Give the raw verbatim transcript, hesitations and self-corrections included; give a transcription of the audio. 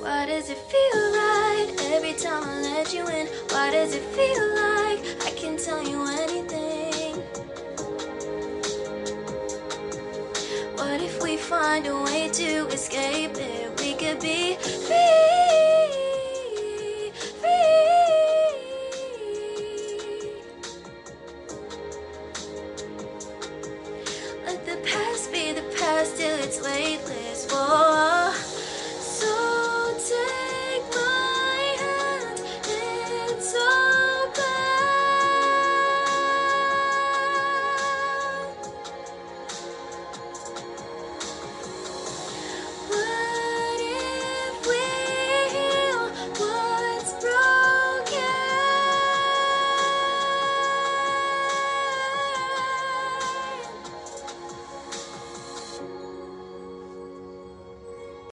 Why does it feel right every time I let you in? Why does it feel like I can tell you anything? What if we find a way to escape it?